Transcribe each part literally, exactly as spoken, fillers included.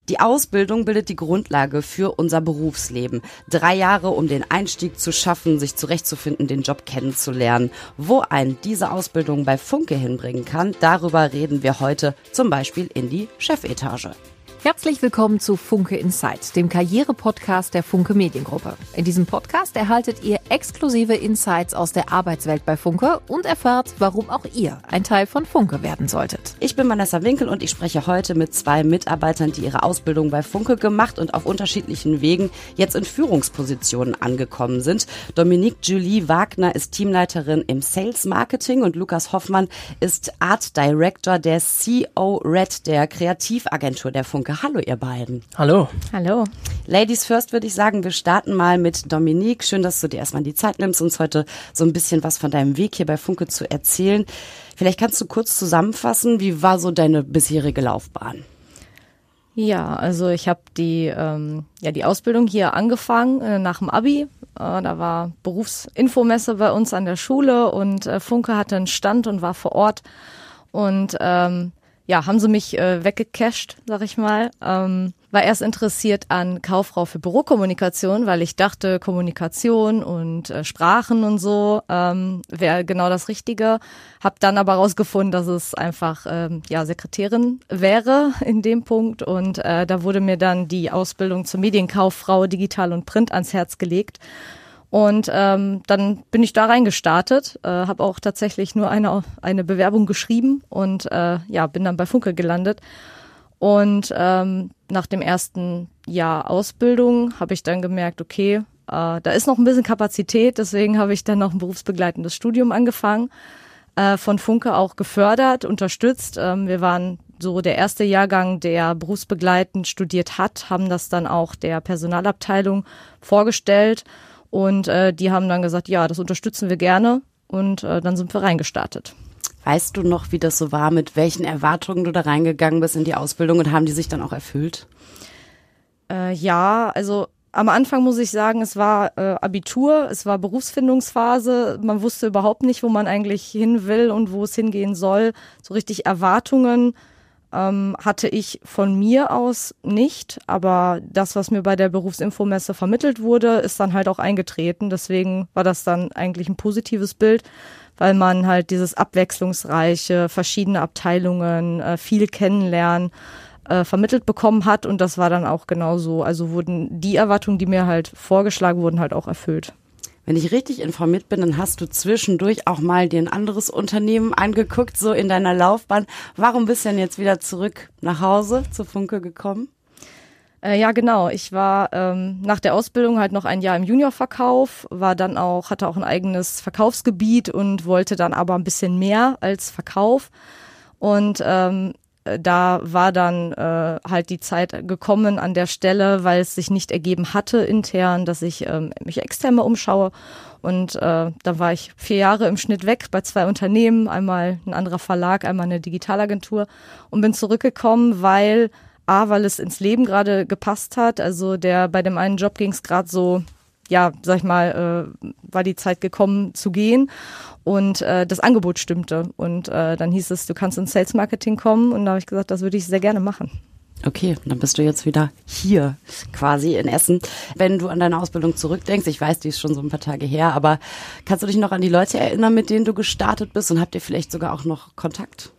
Die Ausbildung bildet die Grundlage für unser Berufsleben. Drei Jahre, um den Einstieg zu schaffen, sich zurechtzufinden, den Job kennenzulernen. Wo einen diese Ausbildung bei Funke hinbringen kann, darüber reden wir heute zum Beispiel in die Chefetage. Herzlich willkommen zu Funke Insight, dem Karriere-Podcast der Funke Mediengruppe. In diesem Podcast erhaltet ihr exklusive Insights aus der Arbeitswelt bei Funke und erfahrt, warum auch ihr ein Teil von Funke werden solltet. Ich bin Vanessa Winkel und ich spreche heute mit zwei Mitarbeitern, die ihre Ausbildung bei Funke gemacht und auf unterschiedlichen Wegen jetzt in Führungspositionen angekommen sind. Dominique Julie Wagner ist Teamleiterin im Sales Marketing und Lukas Hoffmann ist Art Director der C O Red, der Kreativagentur der Funke. Hallo ihr beiden. Hallo. Hallo. Ladies first würde ich sagen, wir starten mal mit Dominique. Schön, dass du dir erstmal die Zeit nimmst, uns heute so ein bisschen was von deinem Weg hier bei Funke zu erzählen. Vielleicht kannst du kurz zusammenfassen, wie war so deine bisherige Laufbahn? Ja, also ich habe die, ähm, ja, die Ausbildung hier angefangen äh, nach dem Abi. Äh, da war Berufsinfomesse bei uns an der Schule und äh, Funke hatte einen Stand und war vor Ort. Und ähm, ja, haben sie mich äh, weggecasht, sag ich mal. Ähm, war erst interessiert an Kauffrau für Bürokommunikation, weil ich dachte, Kommunikation und äh, Sprachen und so ähm, wäre genau das Richtige. Hab dann aber rausgefunden, dass es einfach ähm, ja Sekretärin wäre in dem Punkt. Und äh, da wurde mir dann die Ausbildung zur Medienkauffrau Digital und Print ans Herz gelegt. Und ähm, dann bin ich da reingestartet, äh, habe auch tatsächlich nur eine eine Bewerbung geschrieben und äh, ja bin dann bei Funke gelandet. Und ähm, nach dem ersten Jahr Ausbildung habe ich dann gemerkt, okay, äh, da ist noch ein bisschen Kapazität, deswegen habe ich dann noch ein berufsbegleitendes Studium angefangen, äh, von Funke auch gefördert, unterstützt. Ähm, wir waren so der erste Jahrgang, der berufsbegleitend studiert hat, haben das dann auch der Personalabteilung vorgestellt. Und äh, die haben dann gesagt, ja, das unterstützen wir gerne und äh, dann sind wir reingestartet. Weißt du noch, wie das so war, mit welchen Erwartungen du da reingegangen bist in die Ausbildung und haben die sich dann auch erfüllt? Äh, ja, also am Anfang muss ich sagen, es war äh, Abitur, es war Berufsfindungsphase, man wusste überhaupt nicht, wo man eigentlich hin will und wo es hingehen soll. So richtig Erwartungen Ähm, hatte ich von mir aus nicht, aber das, was mir bei der Berufsinfomesse vermittelt wurde, ist dann halt auch eingetreten. Deswegen war das dann eigentlich ein positives Bild, weil man halt dieses abwechslungsreiche, verschiedene Abteilungen, äh, viel kennenlernen äh, vermittelt bekommen hat und das war dann auch genauso. Also wurden die Erwartungen, die mir halt vorgeschlagen wurden, halt auch erfüllt. Wenn ich richtig informiert bin, dann hast du zwischendurch auch mal dir ein anderes Unternehmen angeguckt, so in deiner Laufbahn. Warum bist du denn jetzt wieder zurück nach Hause zu Funke gekommen? Äh, ja, genau. Ich war ähm, nach der Ausbildung halt noch ein Jahr im Juniorverkauf, war dann auch, hatte auch ein eigenes Verkaufsgebiet und wollte dann aber ein bisschen mehr als Verkauf. Und ähm, da war dann äh, halt die Zeit gekommen an der Stelle, weil es sich nicht ergeben hatte intern, dass ich ähm, mich extern mal umschaue. Und äh, da war ich vier Jahre im Schnitt weg bei zwei Unternehmen, einmal ein anderer Verlag, einmal eine Digitalagentur und bin zurückgekommen, weil A, weil es ins Leben gerade gepasst hat. Also der bei dem einen Job ging es gerade so, ja, sag ich mal, äh, war die Zeit gekommen zu gehen und äh, das Angebot stimmte. Und äh, dann hieß es, du kannst ins Sales Marketing kommen und da habe ich gesagt, das würde ich sehr gerne machen. Okay, dann bist du jetzt wieder hier quasi in Essen. Wenn du an deine Ausbildung zurückdenkst, ich weiß, die ist schon so ein paar Tage her, aber kannst du dich noch an die Leute erinnern, mit denen du gestartet bist und habt ihr vielleicht sogar auch noch Kontakt?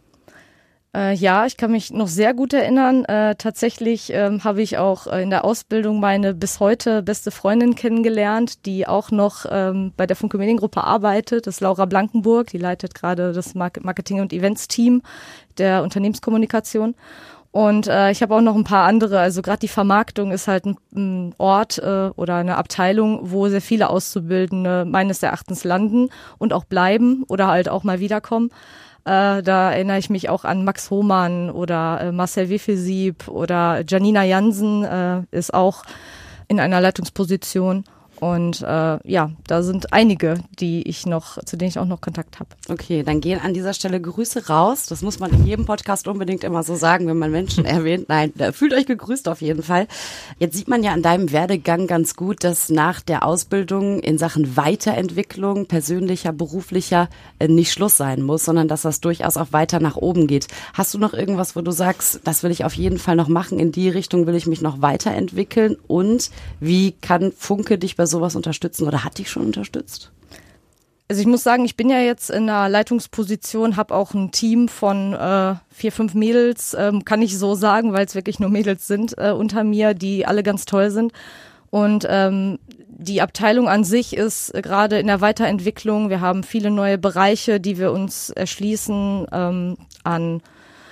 Äh, ja, ich kann mich noch sehr gut erinnern. Äh, tatsächlich ähm, habe ich auch äh, in der Ausbildung meine bis heute beste Freundin kennengelernt, die auch noch ähm, bei der Funke Mediengruppe arbeitet. Das ist Laura Blankenburg, die leitet gerade das Marketing- und Events-Team der Unternehmenskommunikation. Und äh, ich habe auch noch ein paar andere, also gerade die Vermarktung ist halt ein, ein Ort äh, oder eine Abteilung, wo sehr viele Auszubildende meines Erachtens landen und auch bleiben oder halt auch mal wiederkommen. Äh, da erinnere ich mich auch an Max Hohmann oder äh, Marcel Wefesieb oder Janina Jansen äh, ist auch in einer Leitungsposition. Und äh, ja, da sind einige, die ich noch, zu denen ich auch noch Kontakt habe. Okay, dann gehen an dieser Stelle Grüße raus. Das muss man in jedem Podcast unbedingt immer so sagen, wenn man Menschen erwähnt. Nein, fühlt euch gegrüßt auf jeden Fall. Jetzt sieht man ja an deinem Werdegang ganz gut, dass nach der Ausbildung in Sachen Weiterentwicklung, persönlicher, beruflicher, nicht Schluss sein muss, sondern dass das durchaus auch weiter nach oben geht. Hast du noch irgendwas, wo du sagst, das will ich auf jeden Fall noch machen, in die Richtung will ich mich noch weiterentwickeln? Und wie kann Funke dich bei sowas unterstützen oder hat dich schon unterstützt? Also ich muss sagen, ich bin ja jetzt in einer Leitungsposition, habe auch ein Team von äh, vier, fünf Mädels, ähm, kann ich so sagen, weil es wirklich nur Mädels sind äh, unter mir, die alle ganz toll sind. Und ähm, die Abteilung an sich ist äh, gerade in der Weiterentwicklung. Wir haben viele neue Bereiche, die wir uns erschließen ähm, an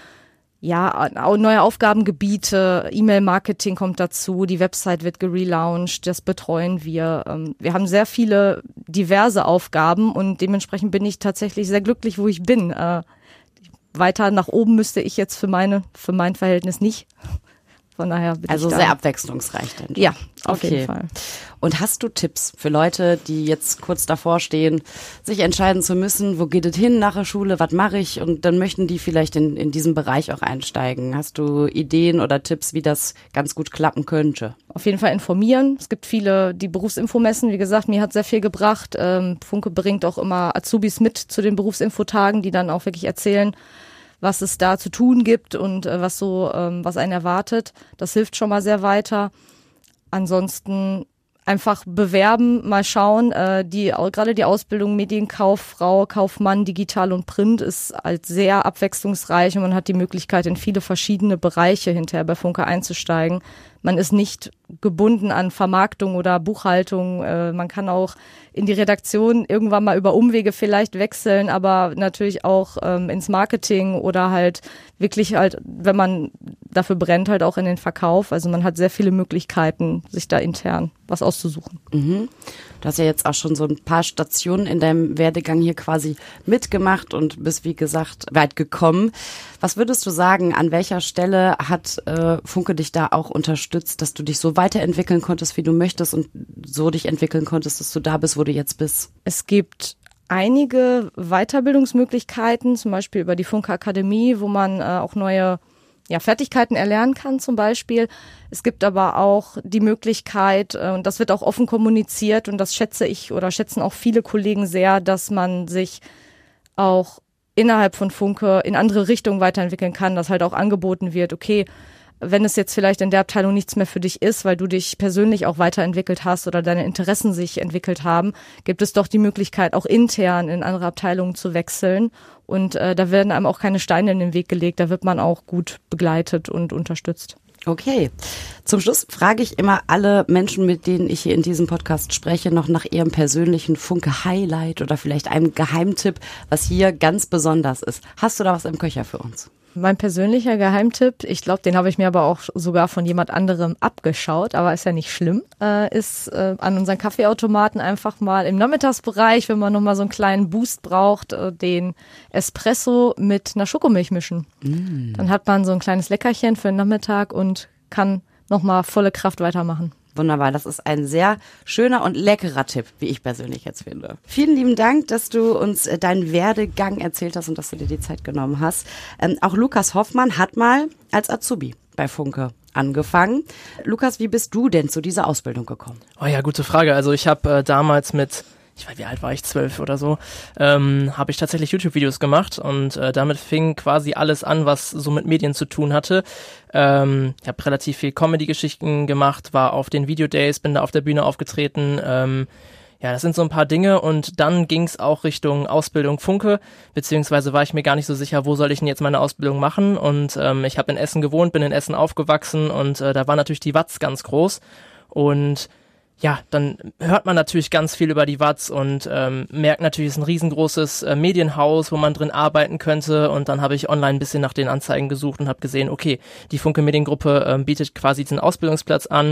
Ja, neue Aufgabengebiete, E-Mail-Marketing kommt dazu, die Website wird gelauncht, das betreuen wir. Wir haben sehr viele diverse Aufgaben und dementsprechend bin ich tatsächlich sehr glücklich, wo ich bin. Weiter nach oben müsste ich jetzt für meine, für mein Verhältnis nicht. Von daher bin also ich sehr da. abwechslungsreich dann. Ja, auf okay. jeden Fall. Und hast du Tipps für Leute, die jetzt kurz davor stehen, sich entscheiden zu müssen, wo geht es hin nach der Schule, was mache ich? Und dann möchten die vielleicht in, in diesen Bereich auch einsteigen. Hast du Ideen oder Tipps, wie das ganz gut klappen könnte? Auf jeden Fall informieren. Es gibt viele, die Berufsinfomessen, wie gesagt, mir hat sehr viel gebracht. Ähm, Funke bringt auch immer Azubis mit zu den Berufsinfotagen, die dann auch wirklich erzählen, was es da zu tun gibt und äh, was so, ähm, was einen erwartet. Das hilft schon mal sehr weiter. Ansonsten einfach bewerben, mal schauen. Äh, die gerade die Ausbildung Medienkauffrau, Kaufmann, Digital und Print ist halt sehr abwechslungsreich und man hat die Möglichkeit, in viele verschiedene Bereiche hinterher bei Funke einzusteigen. Man ist nicht gebunden an Vermarktung oder Buchhaltung. Äh, man kann auch in die Redaktion irgendwann mal über Umwege vielleicht wechseln, aber natürlich auch ähm, ins Marketing oder halt wirklich halt, wenn man dafür brennt, halt auch in den Verkauf. Also man hat sehr viele Möglichkeiten, sich da intern was auszusuchen. Mhm. Du hast ja jetzt auch schon so ein paar Stationen in deinem Werdegang hier quasi mitgemacht und bist, wie gesagt, weit gekommen. Was würdest du sagen, an welcher Stelle hat äh, Funke dich da auch unterstützt, dass du dich so weiterentwickeln konntest, wie du möchtest und so dich entwickeln konntest, dass du da bist, wo du jetzt bist? Es gibt einige Weiterbildungsmöglichkeiten, zum Beispiel über die Funke Akademie, wo man äh, auch neue ja, Fertigkeiten erlernen kann zum Beispiel. Es gibt aber auch die Möglichkeit, äh, und das wird auch offen kommuniziert und das schätze ich oder schätzen auch viele Kollegen sehr, dass man sich auch innerhalb von Funke in andere Richtungen weiterentwickeln kann, dass halt auch angeboten wird, okay, wenn es jetzt vielleicht in der Abteilung nichts mehr für dich ist, weil du dich persönlich auch weiterentwickelt hast oder deine Interessen sich entwickelt haben, gibt es doch die Möglichkeit, auch intern in andere Abteilungen zu wechseln. Und äh, da werden einem auch keine Steine in den Weg gelegt, da wird man auch gut begleitet und unterstützt. Okay. Zum Schluss frage ich immer alle Menschen, mit denen ich hier in diesem Podcast spreche, noch nach ihrem persönlichen Funke-Highlight oder vielleicht einem Geheimtipp, was hier ganz besonders ist. Hast du da was im Köcher für uns? Mein persönlicher Geheimtipp, ich glaube, den habe ich mir aber auch sogar von jemand anderem abgeschaut, aber ist ja nicht schlimm, äh, ist äh, an unseren Kaffeeautomaten einfach mal im Nachmittagsbereich, wenn man nochmal so einen kleinen Boost braucht, äh, den Espresso mit einer Schokomilch mischen. Mm. Dann hat man so ein kleines Leckerchen für den Nachmittag und kann nochmal volle Kraft weitermachen. Wunderbar, das ist ein sehr schöner und leckerer Tipp, wie ich persönlich jetzt finde. Vielen lieben Dank, dass du uns deinen Werdegang erzählt hast und dass du dir die Zeit genommen hast. Ähm, auch Lukas Hoffmann hat mal als Azubi bei Funke angefangen. Lukas, wie bist du denn zu dieser Ausbildung gekommen? Oh ja, gute Frage. Also ich habe äh, damals mit ich weiß, wie alt war ich, zwölf oder so, ähm, habe ich tatsächlich YouTube-Videos gemacht und äh, damit fing quasi alles an, was so mit Medien zu tun hatte. Ähm, ich habe relativ viel Comedy-Geschichten gemacht, war auf den Video-Days, bin da auf der Bühne aufgetreten. Ähm, ja, das sind so ein paar Dinge und dann ging es auch Richtung Ausbildung Funke, beziehungsweise war ich mir gar nicht so sicher, wo soll ich denn jetzt meine Ausbildung machen und ähm, ich habe in Essen gewohnt, bin in Essen aufgewachsen und äh, da war natürlich die W A Z ganz groß und ja, dann hört man natürlich ganz viel über die W A Z und ähm, merkt natürlich, es ist ein riesengroßes äh, Medienhaus, wo man drin arbeiten könnte und dann habe ich online ein bisschen nach den Anzeigen gesucht und habe gesehen, okay, die Funke Mediengruppe äh, bietet quasi diesen Ausbildungsplatz an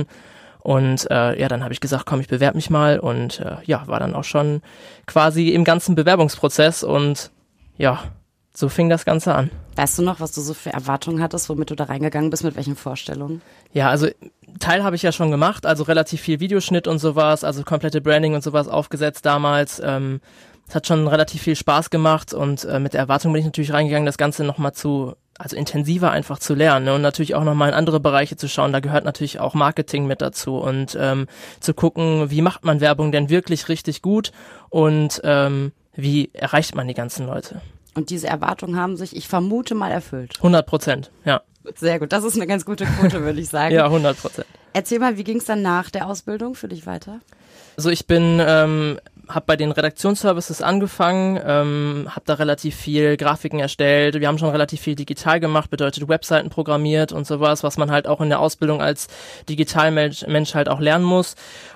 und äh, ja, dann habe ich gesagt, komm, ich bewerbe mich mal und äh, ja, war dann auch schon quasi im ganzen Bewerbungsprozess und ja, so fing das Ganze an. Weißt du noch, was du so für Erwartungen hattest, womit du da reingegangen bist, mit welchen Vorstellungen? Ja, also Teil habe ich ja schon gemacht, also relativ viel Videoschnitt und sowas, also komplette Branding und sowas aufgesetzt damals. Ähm, es hat schon relativ viel Spaß gemacht und äh, mit der Erwartung bin ich natürlich reingegangen, das Ganze nochmal zu, also intensiver einfach zu lernen, ne? Und natürlich auch nochmal in andere Bereiche zu schauen. Da gehört natürlich auch Marketing mit dazu und ähm, zu gucken, wie macht man Werbung denn wirklich richtig gut und ähm, wie erreicht man die ganzen Leute. Und diese Erwartungen haben sich, ich vermute mal, erfüllt. hundert Prozent, ja. Sehr gut, das ist eine ganz gute Quote, würde ich sagen. Ja, hundert Prozent. Erzähl mal, wie ging es dann nach der Ausbildung für dich weiter? Also ich bin, ähm, habe bei den Redaktionsservices angefangen, ähm, habe da relativ viel Grafiken erstellt. Wir haben schon relativ viel digital gemacht, bedeutet Webseiten programmiert und sowas, was man halt auch in der Ausbildung als Digitalmensch Mensch halt auch lernen muss.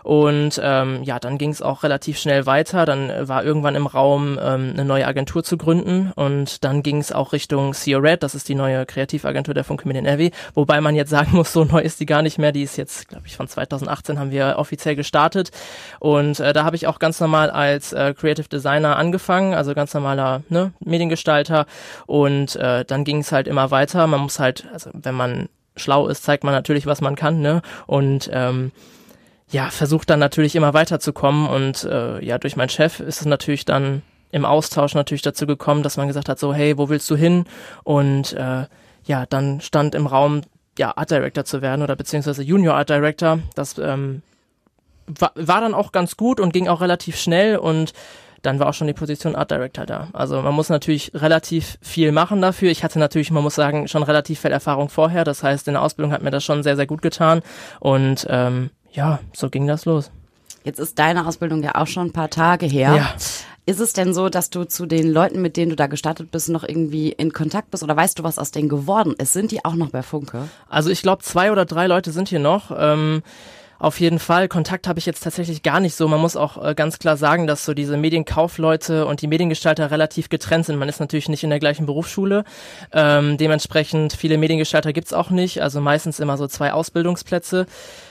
Und ähm, ja, dann ging es auch relativ schnell weiter. Dann war irgendwann im Raum, ähm, eine neue Agentur zu gründen und dann ging es auch Richtung C O Red, das ist die neue Kreativagentur der Funke Medien N R W, wobei man jetzt sagen muss, so neu ist die gar nicht mehr. Die ist jetzt, glaube ich, von zweitausendachtzehn haben wir offiziell gestartet und äh, da habe ich auch ganz normal als äh, Creative Designer angefangen, also ganz normaler ne, Mediengestalter und äh, dann ging es halt immer weiter. Man muss halt, also wenn man schlau ist, zeigt man natürlich, was man kann, ne? Und ähm, ja, versucht dann natürlich immer weiterzukommen und äh, ja, durch meinen Chef ist es natürlich dann im Austausch natürlich dazu gekommen, dass man gesagt hat, so hey, wo willst du hin? Und äh, ja, dann stand im Raum, ja, Art Director zu werden oder beziehungsweise Junior Art Director, das ähm, War, war dann auch ganz gut und ging auch relativ schnell und dann war auch schon die Position Art Director da. Also man muss natürlich relativ viel machen dafür. Ich hatte natürlich, man muss sagen, schon relativ viel Erfahrung vorher. Das heißt, in der Ausbildung hat mir das schon sehr, sehr gut getan und ähm, ja, so ging das los. Jetzt ist deine Ausbildung ja auch schon ein paar Tage her. Ja. Ist es denn so, dass du zu den Leuten, mit denen du da gestartet bist, noch irgendwie in Kontakt bist oder weißt du, was aus denen geworden ist? Sind die auch noch bei Funke? Also ich glaube, zwei oder drei Leute sind hier noch. Ähm, Auf jeden Fall. Kontakt habe ich jetzt tatsächlich gar nicht so. Man muss auch äh, ganz klar sagen, dass so diese Medienkaufleute und die Mediengestalter relativ getrennt sind. Man ist natürlich nicht in der gleichen Berufsschule. Ähm, dementsprechend viele Mediengestalter gibt's auch nicht. Also meistens immer so zwei Ausbildungsplätze.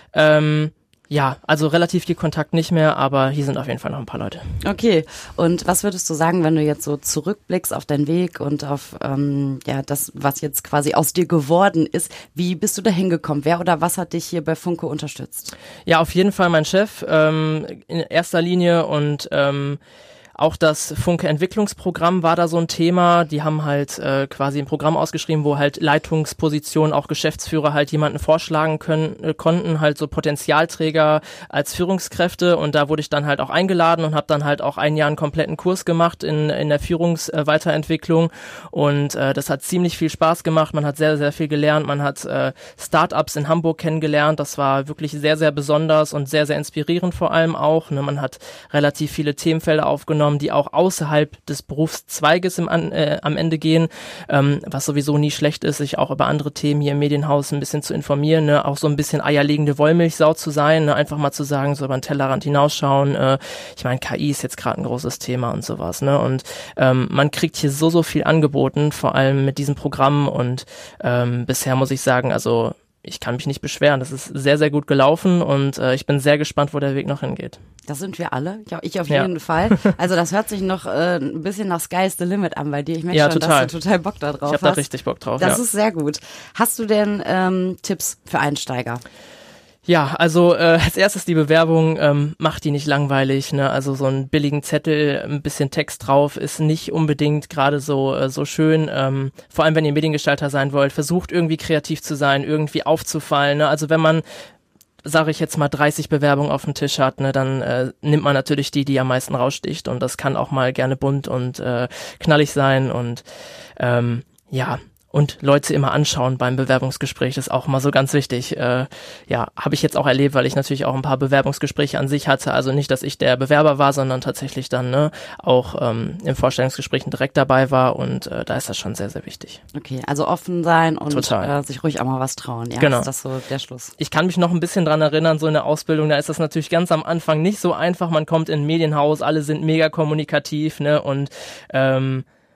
Ähm, ja, also relativ viel Kontakt nicht mehr, aber hier sind auf jeden Fall noch ein paar Leute. Okay. Und was würdest du sagen, wenn du jetzt so zurückblickst auf deinen Weg und auf ähm, ja das, was jetzt quasi aus dir geworden ist? Wie bist du da hingekommen? Wer oder was hat dich hier bei Funke unterstützt? Ja, auf jeden Fall mein Chef ähm, in erster Linie und ähm, auch das Funke-Entwicklungsprogramm war da so ein Thema. Die haben halt äh, quasi ein Programm ausgeschrieben, wo halt Leitungspositionen, auch Geschäftsführer halt jemanden vorschlagen können, äh, konnten, halt so Potenzialträger als Führungskräfte. Und da wurde ich dann halt auch eingeladen und habe dann halt auch ein Jahr einen kompletten Kurs gemacht in in der Führungsweiterentwicklung. Und äh, das hat ziemlich viel Spaß gemacht. Man hat sehr, sehr viel gelernt. Man hat äh, Startups in Hamburg kennengelernt. Das war wirklich sehr, sehr besonders und sehr, sehr inspirierend vor allem auch. Ne? Man hat relativ viele Themenfelder aufgenommen, die auch außerhalb des Berufszweiges im, äh, am Ende gehen, ähm, was sowieso nie schlecht ist, sich auch über andere Themen hier im Medienhaus ein bisschen zu informieren, ne? Auch so ein bisschen eierlegende Wollmilchsau zu sein, ne? Einfach mal zu sagen, so über den Tellerrand hinausschauen. Äh, ich meine, K I ist jetzt gerade ein großes Thema und sowas, ne? Und ähm, man kriegt hier so, so viel angeboten, vor allem mit diesem Programm und ähm, bisher muss ich sagen, also ich kann mich nicht beschweren. Das ist sehr, sehr gut gelaufen und äh, ich bin sehr gespannt, wo der Weg noch hingeht. Das sind wir alle. Ja, ich auf Ja. jeden Fall. Also das hört sich noch äh, ein bisschen nach Sky's the Limit an bei dir. Ich merke Ja, schon, total. dass du total Bock da drauf Ich habe hast. da richtig Bock drauf. Das ja. ist sehr gut. Hast du denn ähm, Tipps für Einsteiger? Ja, also äh, als erstes die Bewerbung, ähm, macht die nicht langweilig, ne? Also so einen billigen Zettel, ein bisschen Text drauf, ist nicht unbedingt gerade so äh, so schön. Ähm, vor allem, wenn ihr Mediengestalter sein wollt, versucht irgendwie kreativ zu sein, irgendwie aufzufallen. Ne? Also wenn man, sage ich jetzt mal, dreißig Bewerbungen auf dem Tisch hat, ne, dann äh, nimmt man natürlich die, die am meisten raussticht. Und das kann auch mal gerne bunt und äh, knallig sein und ähm, ja. Und Leute immer anschauen beim Bewerbungsgespräch, das ist auch mal so ganz wichtig. Äh, ja, habe ich jetzt auch erlebt, weil ich natürlich auch ein paar Bewerbungsgespräche an sich hatte. Also nicht, dass ich der Bewerber war, sondern tatsächlich dann ne, auch ähm, im Vorstellungsgespräch direkt dabei war. Und äh, da ist das schon sehr, sehr wichtig. Okay, also offen sein und Total. äh, sich ruhig auch mal was trauen. Ja, Genau. ist das so der Schluss? Ich kann mich noch ein bisschen dran erinnern, so in der Ausbildung, da ist das natürlich ganz am Anfang nicht so einfach. Man kommt in ein Medienhaus, alle sind mega kommunikativ, ne, und ähm,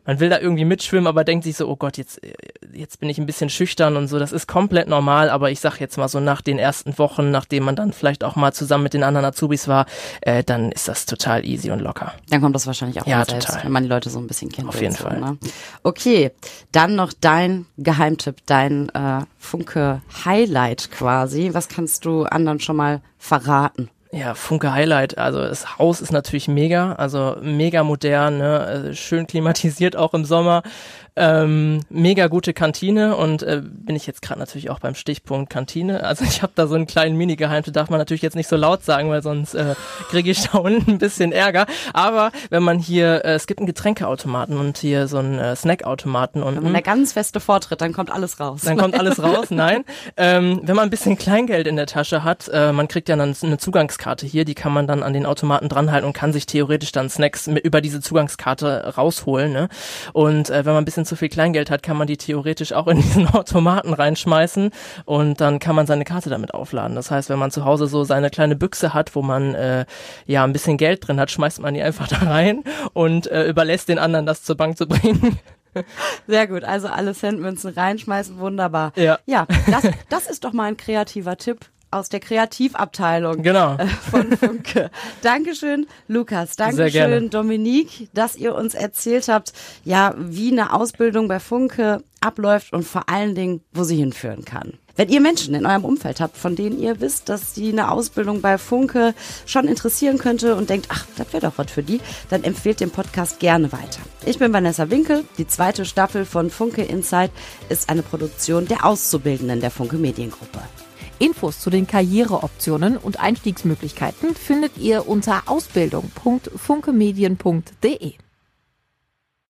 man will da irgendwie mitschwimmen, aber denkt sich so, oh Gott, jetzt, jetzt bin ich ein bisschen schüchtern und so. Das ist komplett normal, aber ich sag jetzt mal so nach den ersten Wochen, nachdem man dann vielleicht auch mal zusammen mit den anderen Azubis war, äh, dann ist das total easy und locker. Dann kommt das wahrscheinlich auch ja, von selbst, total. wenn man die Leute so ein bisschen kennt. Auf jeden so, Fall. Ne? Okay, dann noch dein Geheimtipp, dein äh, Funke-Highlight quasi. Was kannst du anderen schon mal verraten? Ja, Funke Highlight, also das Haus ist natürlich mega, also mega modern, ne? Schön klimatisiert auch im Sommer, ähm, mega gute Kantine und äh, bin ich jetzt gerade natürlich auch beim Stichpunkt Kantine, also ich habe da so einen kleinen Mini-Geheimtipp, darf man natürlich jetzt nicht so laut sagen, weil sonst äh, kriege ich da unten ein bisschen Ärger, aber wenn man hier, äh, es gibt einen Getränkeautomaten und hier so einen äh, Snackautomaten unten. Wenn der ganz feste Vortritt, dann kommt alles raus. Dann kommt alles raus, nein. Ähm, wenn man ein bisschen Kleingeld in der Tasche hat, äh, man kriegt ja dann eine Zugangskarte hier, die kann man dann an den Automaten dranhalten und kann sich theoretisch dann Snacks mit, über diese Zugangskarte rausholen. Ne? Und äh, wenn man ein bisschen zu viel Kleingeld hat, kann man die theoretisch auch in diesen Automaten reinschmeißen und dann kann man seine Karte damit aufladen. Das heißt, wenn man zu Hause so seine kleine Büchse hat, wo man äh, ja ein bisschen Geld drin hat, schmeißt man die einfach da rein und äh, überlässt den anderen, das zur Bank zu bringen. Sehr gut, also alle Centmünzen reinschmeißen, wunderbar. Ja, ja das, das ist doch mal ein kreativer Tipp aus der Kreativabteilung genau. von Funke. Dankeschön, Lukas. Dankeschön, Dominique, dass ihr uns erzählt habt, ja, wie eine Ausbildung bei Funke abläuft und vor allen Dingen, wo sie hinführen kann. Wenn ihr Menschen in eurem Umfeld habt, von denen ihr wisst, dass die eine Ausbildung bei Funke schon interessieren könnte und denkt, ach, das wäre doch was für die, dann empfehlt den Podcast gerne weiter. Ich bin Vanessa Winkel. Die zweite Staffel von Funke Insight ist eine Produktion der Auszubildenden der Funke Mediengruppe. Infos zu den Karriereoptionen und Einstiegsmöglichkeiten findet ihr unter ausbildung punkt funkemedien punkt de.